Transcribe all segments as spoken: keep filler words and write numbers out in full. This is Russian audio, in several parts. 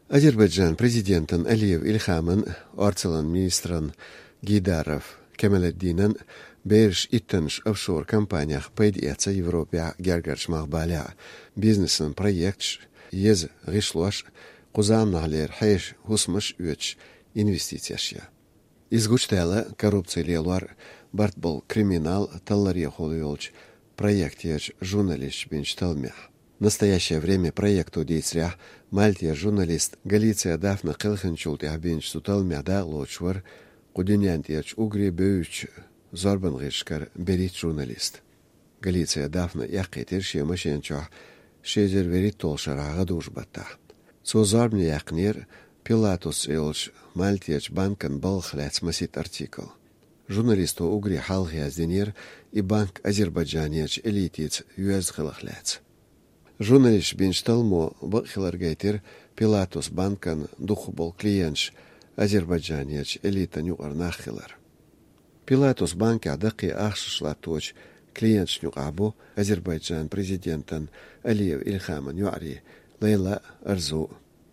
Azerbaycan prezidenten Aliyev İlham'ın Arsalan ministran Gidarov Kemaleddin'in Beriş ittanış offshore kompaniya paydiyatsa Evropa gergerçmaq balya biznesin projekt yez gışlaş quzamnahler hayş husmuş üç investitsiyaşya. Izguçtayla korrupsiyalar bartbol kriminal таллария холуёлч проектеч журналист бенчталмя. В настоящее время проекту дейцря Мальтия журналист Галиция Дафна Кылхынчулт ябенч суталмя да лочвар Кудинянтеч угре бөйч Зорбангышкар берит журналист. Галиция Дафна яқетер шемашенчо шезер верит толшарага дужбата. Созарбни яқнер Пилатус элч Мальтияч банкан балхляц масит артикл. Журналисту угре халхязденер и банк Азербайджанияч элитиц юэзхылахляц. Журналист бенчталмо бахиларгайтер Пилатус банкан духубол клиентш Азербайджанияч элита нюqarнахилар. Пилатус банка дақи ахшышлаточ клиентш нюqабу Азербайджан президентан Алиев Илхаман юари Лейла Арзу.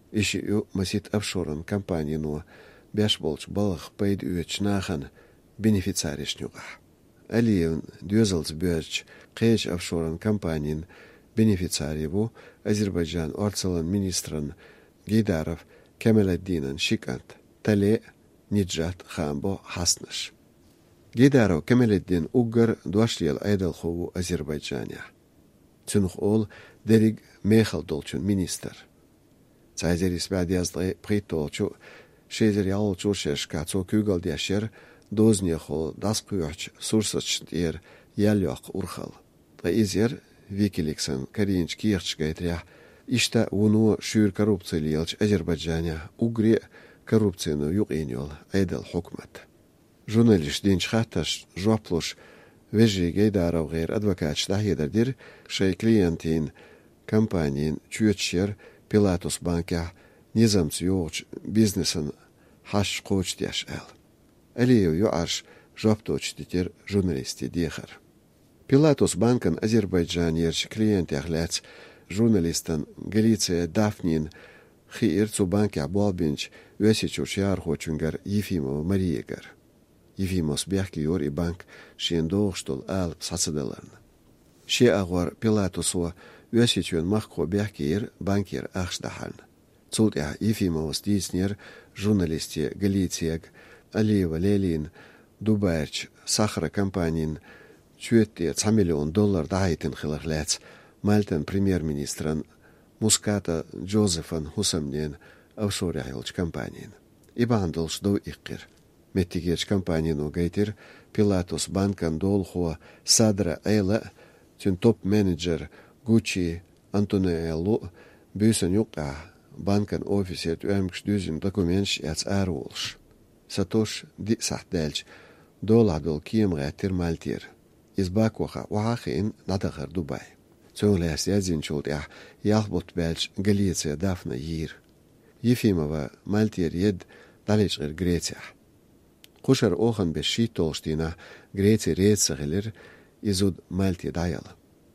Иши масит офшоран компанияну бяшболч балах пейд үеч нахан бенефициариш нюqa. Алиев дюзалц бюч қейч офшоран компаниян бенефициариву Азербайджан Арсалан министран Гейдаров Кемаледдинан шикант тале Ниджат Хамбо Хаснаш. Гейдаров Кемаледдин уггар дуашлил айдалхову Азербайджания. Цунух ол дериг мехал долчун министр. Цайзерис бадязлы притолчу шезер ялчу шешка цо күгал дяшер дознехол даскуяч сурсач ер яляк урхал. Изер Викиликсан Каринч Кирчгайтря ишта уну шүр коррупциялч Азербайджания угре коррупцияну юqinёл айдал хукмат. Журналист динч хаташ жоплуш вежи Гейдаров гайр адвокат дахедердир шей клиентин компаниян чүечер Пилатус банка низамц юоч бизнесен хаш коч дяш эл. Алиев юарш жопточ дитер журналисти дехар. Пилатус банкан Азербайджанияч клиент яхляц журналистан Галиция Дафнин хиир цу банка болбинч өсичуч ярхочунгар Ефимова Мариегар. Ефимос бяхки юр и банк шендоғштол алып сацыдаларны. Ше агвар Пилатусуа өсичуен махко бяхкиир банкир ахшдахалны. Цулт я Ефимовос диснер журналисти Галицияг Алиева Лелин Дубайрч Сахара компаниян чуетте ца миллион доллар дайтын хылахляц Мальтан премьер-министран Муската Джозефан Хусамнен офшоряйлч компаниян. Ибандылш до иккир. Меттигерч компанияну гайтер Пилатус банкан долхуа Садра Эйла тюн топ-менеджер Гуччи Антонеллу бюсэн юqa банкан офисет өмкш дүзін документш яц арулш. Сатош ди сахтэлч доладыл киемгайтер мальтир. Избакуха уахин надагар Дубай. Цоглэс язинчулт я ялбут бэлч Галиция Дафна йир. Ефимова мальтир ед далечгэр Греция. Кушар охан беши толштина Греция рейцагылер изуд Мальти даял.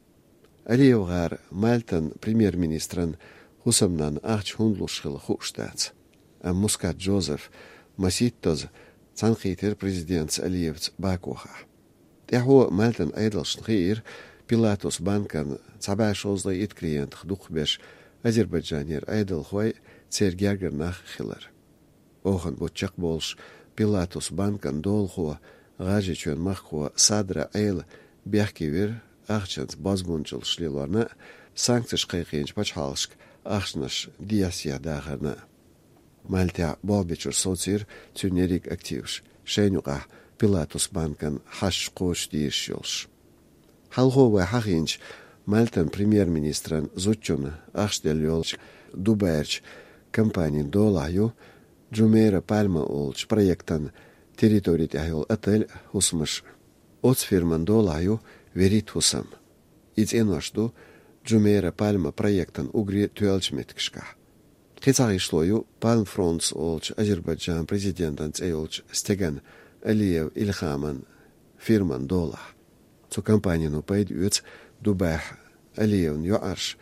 Алиевгар Мальтан премьер-министран Хусамнан ахч хундлушхыл хуштац. А Мускат Джозеф Маситтоз цанхитер президент Алиевц Бакуха. Тяхо Мальтан айдалшнхир Пилатус банкан цабашозла ит клиент хдухбеш Азербайджанер айдалхой цергергернах хилар. Охан бутчак болш Пилатус банкан долхуа гажичен маххуа Садра Эйл бяхкивер ахчанц базбунчыл шлиларна санкцияш кайкинч пачхалшк ахшнаш диасия дахарна. Мальтя болбичур социр тюнерик активш шейнуга Пилатус банкан хаш кош диршёлш. Халхова хахинч Мальтан премьер-министран зучун ахштельёлч Дубайрч компаниян долаю Джумейра Пальма олч проектан территории тяхил отель хусмыш. От фирман долаю верит хусам. Иц энвашду Джумейра Пальма проектан угри тюэлчметкшка. Кецаги шлою Пальм Фронтс олч Азербайджан президентан цейлч стеган Алиев Илхаман фирман дола. Цу компанияну пайдуец Дубай Алиев юарш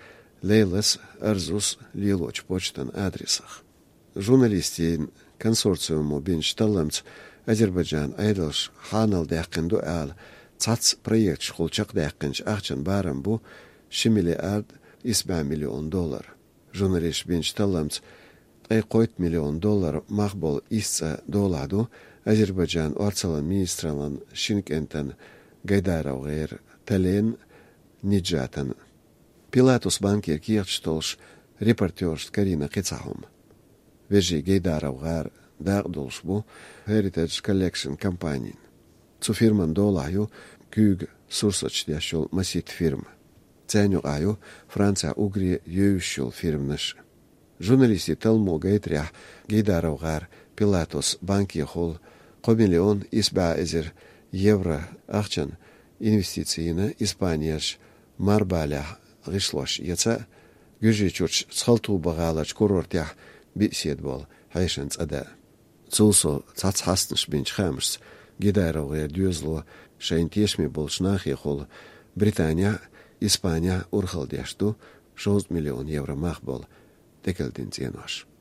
Лейлас Арзус Лилоч почтан адресах. Журналистин консорциуму бинч талламц Азербайджан айдалш ханал дәққинду әл цац проект шқулчақ дәққинч ақчан барам бу шимилиард исба миллион доллар. Журналист бинч талламц айқойт миллион доллар мақбол исца доладу Азербайджан орцалан министралан Шинкентан Гайдаров ғайр тален ниджатан. Пилатус банкир киерчтолш репортерш Карина Қицахум. Вежи Гайдаров ғар дағдолш бу Heritage Collection компанин. Цу фирман долаю кюг сурсач дяшол масит фирма. Ценю аю Франция угри юшул фирмнаш. Журналисти талмо гайтрях Гайдаров ғар Пилатус банки хол миллион исба эзер евро ахчан инвестицияны Испанияш марбалях гышлош яца гүжи чурч цхалту багалач курортях бисед бол хайшанц ада. Цулсо цац хастнш бинч хамш Гайдаров ғайр дюзло шайнтешми бол шнахи хол Британия, Испания урхал дяшту шесть миллион евро мах бол текелдин ценош.